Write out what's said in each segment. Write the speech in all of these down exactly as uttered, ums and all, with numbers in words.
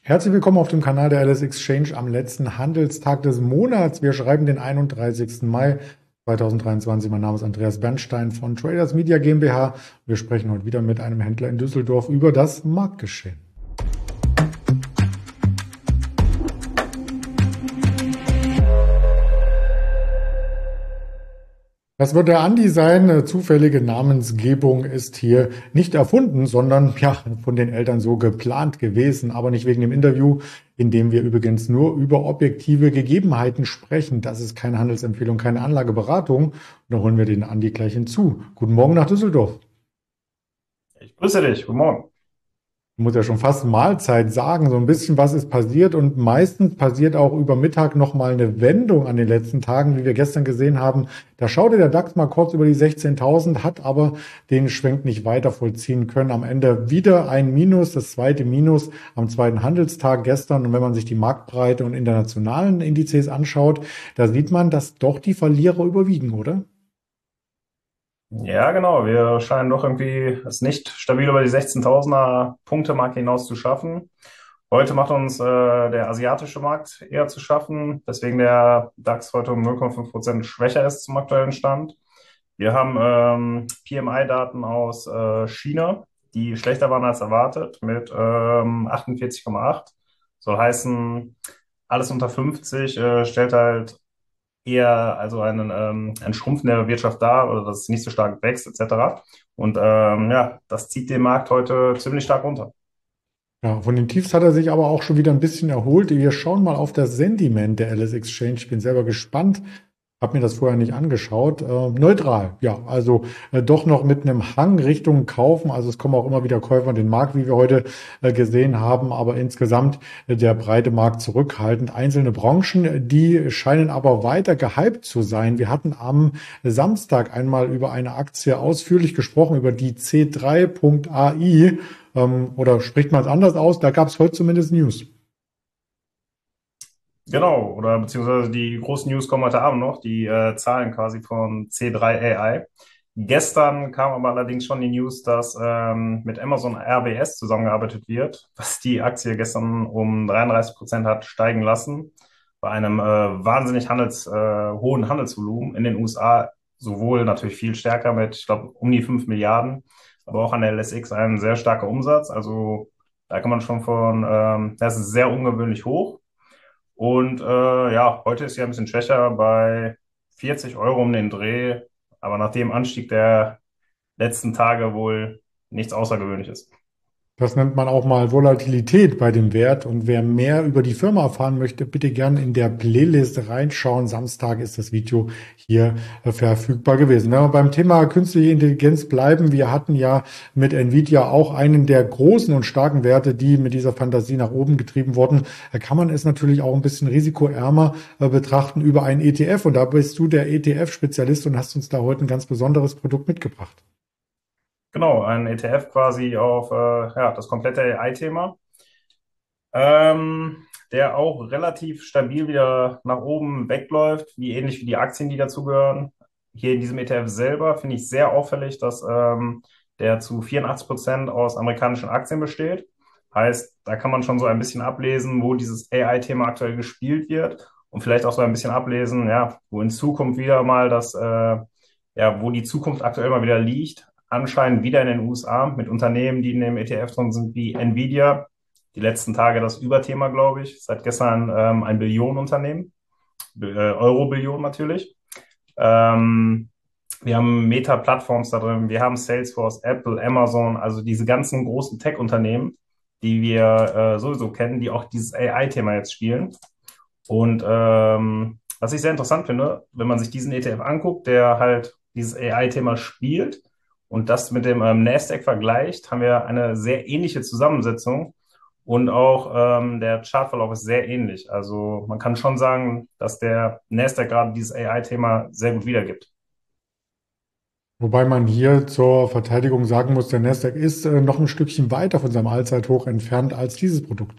Herzlich willkommen auf dem Kanal der L S Exchange am letzten Handelstag des Monats. Wir schreiben den einunddreißigsten Mai zweitausenddreiundzwanzig. Mein Name ist Andreas Bernstein von Traders Media GmbH. Wir sprechen heute wieder mit einem Händler in Düsseldorf über das Marktgeschehen. Das wird der Andi sein. Zufällige Namensgebung ist hier nicht erfunden, sondern ja von den Eltern so geplant gewesen, aber nicht wegen dem Interview, in dem wir übrigens nur über objektive Gegebenheiten sprechen. Das ist keine Handelsempfehlung, keine Anlageberatung. Und da holen wir den Andi gleich hinzu. Guten Morgen nach Düsseldorf. Ich grüße dich, guten Morgen. Ich muss ja schon fast Mahlzeit sagen, so ein bisschen was ist passiert und meistens passiert auch über Mittag nochmal eine Wendung an den letzten Tagen, wie wir gestern gesehen haben. Da schaute der DAX mal kurz über die sechzehntausend, hat aber den Schwenk nicht weiter vollziehen können. Am Ende wieder ein Minus, das zweite Minus am zweiten Handelstag gestern. Und wenn man sich die Marktbreite und internationalen Indizes anschaut, da sieht man, dass doch die Verlierer überwiegen, oder? Ja, genau. Wir scheinen doch irgendwie es nicht stabil über die sechzehntausender Punktemarke hinaus zu schaffen. Heute macht uns äh, der asiatische Markt eher zu schaffen, weswegen der DAX heute um null Komma fünf Prozent schwächer ist zum aktuellen Stand. Wir haben ähm, P M I-Daten aus äh, China, die schlechter waren als erwartet, mit ähm, achtundvierzig Komma acht. Soll heißen, alles unter fünfzig äh, stellt halt eher also einen, ähm, ein Schrumpfen der Wirtschaft dar oder dass es nicht so stark wächst et cetera. Und ähm, ja, das zieht den Markt heute ziemlich stark runter. Ja, von den Tiefs hat er sich aber auch schon wieder ein bisschen erholt. Wir schauen mal auf das Sentiment der L S Exchange. Ich bin selber gespannt. Hab mir das vorher nicht angeschaut. Äh, neutral, ja, also äh, doch noch mit einem Hang Richtung Kaufen. Also es kommen auch immer wieder Käufer an den Markt, wie wir heute äh, gesehen haben. Aber insgesamt äh, der breite Markt zurückhaltend. Einzelne Branchen, die scheinen aber weiter gehypt zu sein. Wir hatten am Samstag einmal über eine Aktie ausführlich gesprochen, über die C drei Punkt A I. Ähm, oder spricht man es anders aus? Da gab es heute zumindest News. Genau, oder beziehungsweise die großen News kommen heute Abend noch, die äh, Zahlen quasi von C drei A I. Gestern kam aber allerdings schon die News, dass ähm, mit Amazon R W S zusammengearbeitet wird, was die Aktie gestern um dreiunddreißig Prozent hat steigen lassen, bei einem äh, wahnsinnig handels, äh, hohen Handelsvolumen in den U S A, sowohl natürlich viel stärker mit, ich glaube, um die fünf Milliarden, aber auch an der L S X ein sehr starker Umsatz. Also da kann man schon von, ähm, das ist sehr ungewöhnlich hoch. Und äh, ja, heute ist sie ein bisschen schwächer bei vierzig Euro um den Dreh, aber nach dem Anstieg der letzten Tage wohl nichts Außergewöhnliches. Das nennt man auch mal Volatilität bei dem Wert. Und wer mehr über die Firma erfahren möchte, bitte gerne in der Playlist reinschauen. Samstag ist das Video hier äh, verfügbar gewesen. Wenn wir beim Thema künstliche Intelligenz bleiben, wir hatten ja mit Nvidia auch einen der großen und starken Werte, die mit dieser Fantasie nach oben getrieben wurden. Da kann man es natürlich auch ein bisschen risikoärmer äh, betrachten über einen E T F. Und da bist du der E T F-Spezialist und hast uns da heute ein ganz besonderes Produkt mitgebracht. Genau, ein E T F quasi auf äh, ja, das komplette A I-Thema, ähm, der auch relativ stabil wieder nach oben wegläuft, wie ähnlich wie die Aktien, die dazugehören. Hier in diesem E T F selber finde ich sehr auffällig, dass ähm, der zu vierundachtzig Prozent aus amerikanischen Aktien besteht. Heißt, da kann man schon so ein bisschen ablesen, wo dieses A I-Thema aktuell gespielt wird und vielleicht auch so ein bisschen ablesen, ja, wo in Zukunft wieder mal das, äh, ja, wo die Zukunft aktuell mal wieder liegt. Anscheinend wieder in den U S A mit Unternehmen, die in dem E T F drin sind, wie Nvidia, die letzten Tage das Überthema, glaube ich. Seit gestern ähm, ein Billionenunternehmen, äh, Euro-Billion natürlich. Ähm, wir haben Meta-Plattforms da drin, wir haben Salesforce, Apple, Amazon, also diese ganzen großen Tech-Unternehmen, die wir äh, sowieso kennen, die auch dieses A I-Thema jetzt spielen. Und ähm, was ich sehr interessant finde, wenn man sich diesen E T F anguckt, der halt dieses A I-Thema spielt und das mit dem ähm, Nasdaq vergleicht, haben wir eine sehr ähnliche Zusammensetzung und auch ähm, der Chartverlauf ist sehr ähnlich. Also man kann schon sagen, dass der Nasdaq gerade dieses A I-Thema sehr gut wiedergibt. Wobei man hier zur Verteidigung sagen muss, der Nasdaq ist äh, noch ein Stückchen weiter von seinem Allzeithoch entfernt als dieses Produkt.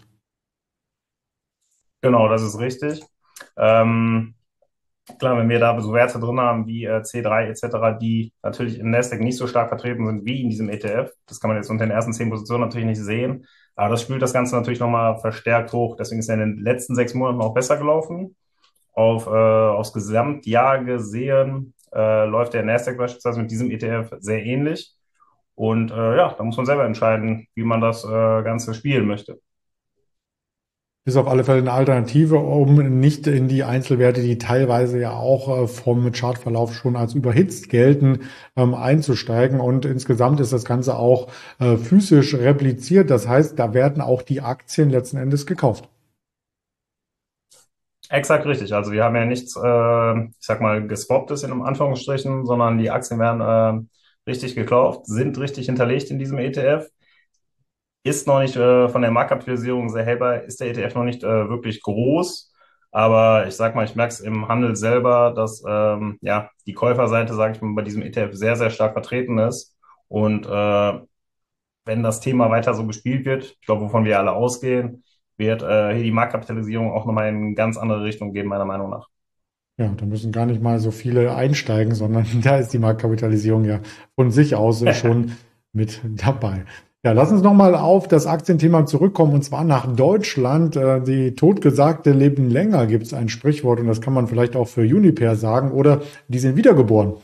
Genau, das ist richtig. Ähm, Klar, wenn wir da so Werte drin haben wie äh, C drei et cetera, die natürlich im Nasdaq nicht so stark vertreten sind wie in diesem E T F, das kann man jetzt unter den ersten zehn Positionen natürlich nicht sehen, Aber das spült das Ganze natürlich nochmal verstärkt hoch. Deswegen ist er in den letzten sechs Monaten auch besser gelaufen. Auf, äh, aufs Gesamtjahr gesehen äh, läuft der Nasdaq beispielsweise mit diesem E T F sehr ähnlich. Und äh, ja, da muss man selber entscheiden, wie man das äh, Ganze spielen möchte. Ist auf alle Fälle eine Alternative, um nicht in die Einzelwerte, die teilweise ja auch äh, vom Chartverlauf schon als überhitzt gelten, ähm, einzusteigen. Und insgesamt ist das Ganze auch äh, physisch repliziert. Das heißt, da werden auch die Aktien letzten Endes gekauft. Exakt richtig. Also wir haben ja nichts, äh, ich sag mal, geswapptes in Anführungsstrichen, sondern die Aktien werden äh, richtig gekauft, sind richtig hinterlegt in diesem E T F. Ist noch nicht äh, von der Marktkapitalisierung sehr hellbar, ist der E T F noch nicht äh, wirklich groß. Aber ich sag mal, ich merke es im Handel selber, dass ähm, ja die Käuferseite, sage ich mal, bei diesem E T F sehr, sehr stark vertreten ist. Und äh, wenn das Thema weiter so gespielt wird, ich glaube, wovon wir alle ausgehen, wird äh, hier die Marktkapitalisierung auch nochmal in eine ganz andere Richtung gehen, meiner Meinung nach. Ja, da müssen gar nicht mal so viele einsteigen, sondern da ist die Marktkapitalisierung ja von sich aus äh, schon mit dabei. Ja, lass uns nochmal auf das Aktienthema zurückkommen, und zwar nach Deutschland. Äh, Die Totgesagte leben länger, gibt es ein Sprichwort, und das kann man vielleicht auch für Uniper sagen, oder die sind wiedergeboren.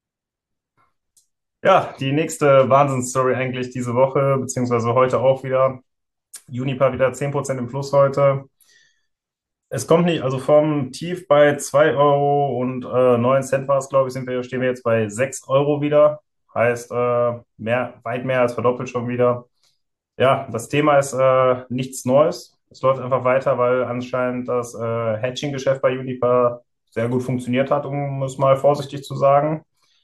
Ja, die nächste Wahnsinnsstory eigentlich diese Woche, beziehungsweise heute auch wieder. Uniper wieder zehn Prozent im Plus heute. Es kommt nicht, also vom Tief bei zwei Euro und äh, neun Cent war es, glaube ich, sind wir, stehen wir jetzt bei sechs Euro wieder. Heißt, äh, mehr, weit mehr als verdoppelt schon wieder. Ja, das Thema ist äh, nichts Neues. Es läuft einfach weiter, weil anscheinend das äh, Hedging-Geschäft bei Uniper sehr gut funktioniert hat, um es mal vorsichtig zu sagen.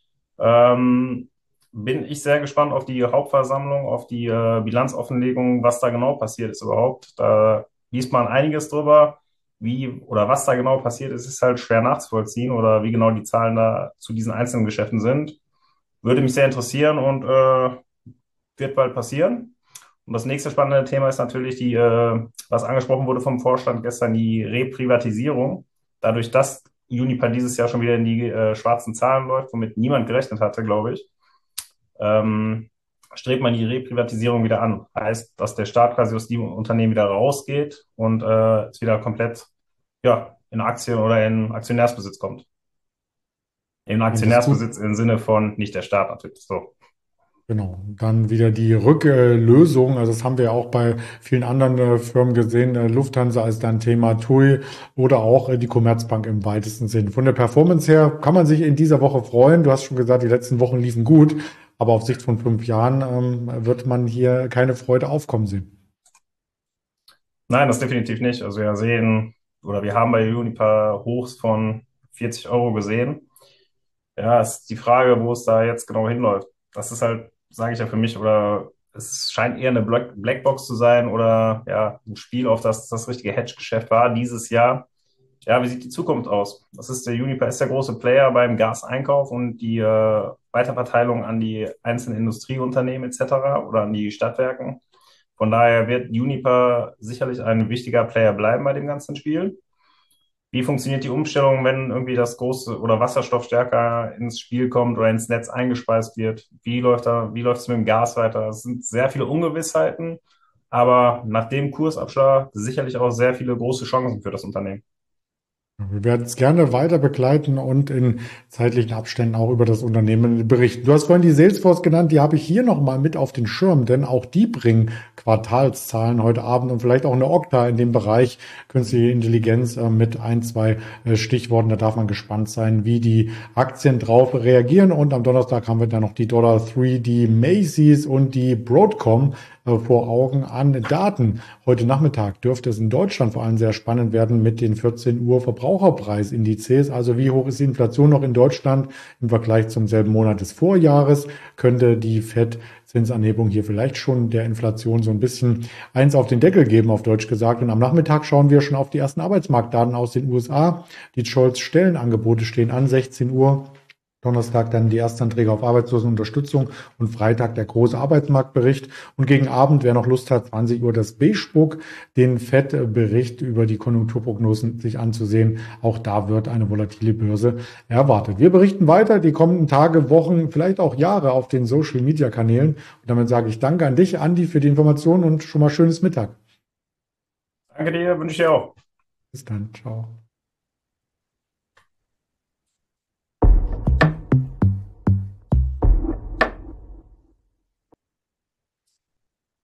Ähm, bin ich sehr gespannt auf die Hauptversammlung, auf die äh, Bilanzoffenlegung, was da genau passiert ist überhaupt. Da liest man einiges drüber. Wie oder was da genau passiert ist, ist halt schwer nachzuvollziehen oder wie genau die Zahlen da zu diesen einzelnen Geschäften sind. Würde mich sehr interessieren und äh, wird bald passieren. Und das nächste spannende Thema ist natürlich die, äh, was angesprochen wurde vom Vorstand gestern, die Reprivatisierung. Dadurch, dass Uniper dieses Jahr schon wieder in die äh, schwarzen Zahlen läuft, womit niemand gerechnet hatte, glaube ich, ähm, strebt man die Reprivatisierung wieder an. Heißt, dass der Staat quasi aus dem Unternehmen wieder rausgeht und äh, es wieder komplett ja, in Aktien oder in Aktionärsbesitz kommt. In Und das ist gut. Aktionärsbesitz im Sinne von nicht der Staat natürlich. So. Genau, dann wieder die Rücklösung. Also das haben wir ja auch bei vielen anderen äh, Firmen gesehen. Äh, Lufthansa ist dann Thema, T U I oder auch äh, die Commerzbank im weitesten Sinn. Von der Performance her kann man sich in dieser Woche freuen. Du hast schon gesagt, die letzten Wochen liefen gut, aber auf Sicht von fünf Jahren ähm, wird man hier keine Freude aufkommen sehen. Nein, das definitiv nicht. Also wir sehen, oder wir haben bei Uniper Hochs von vierzig Euro gesehen. Ja, ist die Frage, wo es da jetzt genau hinläuft. Das ist halt, sage ich ja für mich, oder es scheint eher eine Black Blackbox zu sein oder ja, ein Spiel, auf das das richtige Hedge-Geschäft war dieses Jahr. Ja, wie sieht die Zukunft aus? Das ist der Uniper ist der große Player beim Gaseinkauf und die äh, Weiterverteilung an die einzelnen Industrieunternehmen et cetera oder an die Stadtwerken. Von daher wird Uniper sicherlich ein wichtiger Player bleiben bei dem ganzen Spiel. Wie funktioniert die Umstellung, wenn irgendwie das große oder Wasserstoff stärker ins Spiel kommt oder ins Netz eingespeist wird? Wie läuft da, wie läuft es mit dem Gas weiter? Es sind sehr viele Ungewissheiten, aber nach dem Kursabschlag sicherlich auch sehr viele große Chancen für das Unternehmen. Wir werden es gerne weiter begleiten und in zeitlichen Abständen auch über das Unternehmen berichten. Du hast vorhin die Salesforce genannt, die habe ich hier nochmal mit auf den Schirm, denn auch die bringen Quartalszahlen heute Abend und vielleicht auch eine Okta in dem Bereich künstliche Intelligenz äh, mit ein, zwei äh, Stichworten. Da darf man gespannt sein, wie die Aktien drauf reagieren. Und am Donnerstag haben wir dann noch die Dollar drei, die Macy's und die Broadcom äh, vor Augen an Daten. Heute Nachmittag dürfte es in Deutschland vor allem sehr spannend werden mit den vierzehn Uhr Verbraucherpreisindizes. Also wie hoch ist die Inflation noch in Deutschland im Vergleich zum selben Monat des Vorjahres? Könnte die Fed-Zinsanhebung hier vielleicht schon der Inflation so ein bisschen eins auf den Deckel geben, auf Deutsch gesagt. Und am Nachmittag schauen wir schon auf die ersten Arbeitsmarktdaten aus den U S A. Die Scholz-Stellenangebote stehen an, sechzehn Uhr. Donnerstag dann die Erstanträge auf Arbeitslosenunterstützung und Freitag der große Arbeitsmarktbericht. Und gegen Abend, wer noch Lust hat, zwanzig Uhr das Beige-Book, den Fed-Bericht über die Konjunkturprognosen sich anzusehen. Auch da wird eine volatile Börse erwartet. Wir berichten weiter die kommenden Tage, Wochen, vielleicht auch Jahre auf den Social-Media-Kanälen. Und damit sage ich Danke an dich, Andi, für die Informationen und schon mal schönes Mittag. Danke dir, wünsche ich dir auch. Bis dann, ciao.